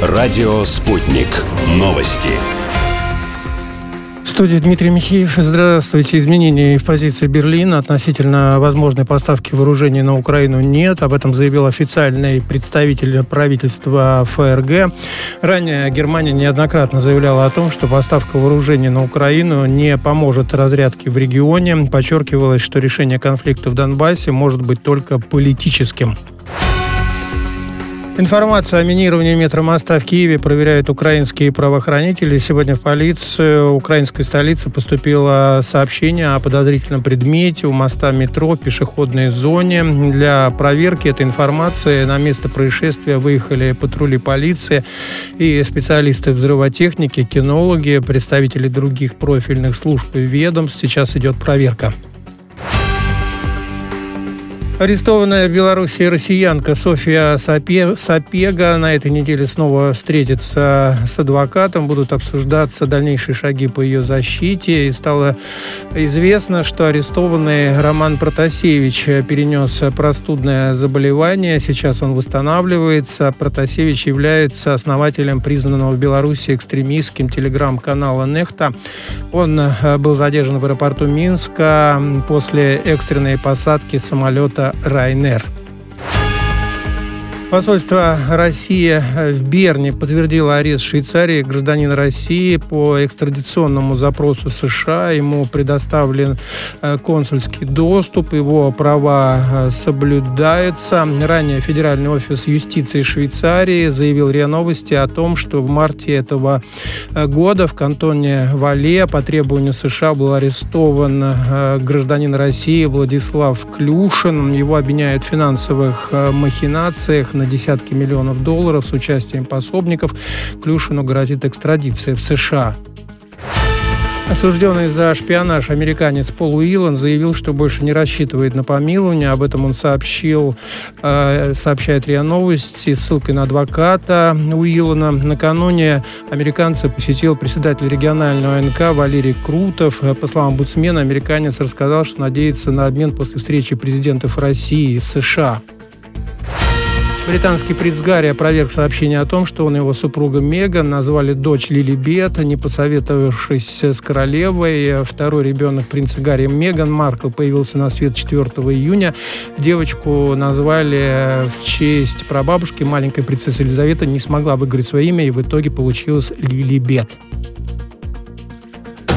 Радио «Спутник». Новости. В студии Дмитрий Михеев. Здравствуйте. Изменений в позиции Берлина относительно возможной поставки вооружений на Украину нет. Об этом заявил официальный представитель правительства ФРГ. Ранее Германия неоднократно заявляла о том, что поставка вооружений на Украину не поможет разрядке в регионе. Подчеркивалось, что решение конфликта в Донбассе может быть только политическим. Информацию о минировании метромоста в Киеве проверяют украинские правоохранители. Сегодня в полицию украинской столицы поступило сообщение о подозрительном предмете у моста метро в пешеходной зоне. Для проверки этой информации на место происшествия выехали патрули полиции и специалисты взрывотехники, кинологи, представители других профильных служб и ведомств. Сейчас идет проверка. Арестованная в Беларуси россиянка Софья Сапега на этой неделе снова встретится с адвокатом. Будут обсуждаться дальнейшие шаги по ее защите. И стало известно, что арестованный Роман Протасевич перенес простудное заболевание. Сейчас он восстанавливается. Протасевич является основателем признанного в Беларуси экстремистским телеграм-канала «Нехта». Он был задержан в аэропорту Минска после экстренной посадки самолета Ryanair. Посольство России в Берне подтвердило арест в Швейцарии гражданина России по экстрадиционному запросу США. Ему предоставлен консульский доступ, его права соблюдаются. Ранее Федеральный офис юстиции Швейцарии заявил РИА Новости о том, что в марте этого года в кантоне Вале по требованию США был арестован гражданин России Владислав Клюшин. Его обвиняют в финансовых махинациях на десятки миллионов долларов с участием пособников. Клюшину грозит экстрадиция в США. Осужденный за шпионаж американец Пол Уиллан заявил, что больше не рассчитывает на помилование. Об этом он сообщает РИА Новости с ссылкой на адвоката Уиллана. Накануне американца посетил председатель регионального ОНК Валерий Крутов. По словам омбудсмена, американец рассказал, что надеется на обмен после встречи президентов России и США. Британский принц Гарри опроверг сообщение о том, что он и его супруга Меган назвали дочь Лилибет, не посоветовавшись с королевой. Второй ребенок принца Гарри, Меган Маркл, появился на свет 4 июня. Девочку назвали в честь прабабушки. Маленькая принцесса Елизавета не смогла выговорить свое имя, и в итоге получилась Лилибет.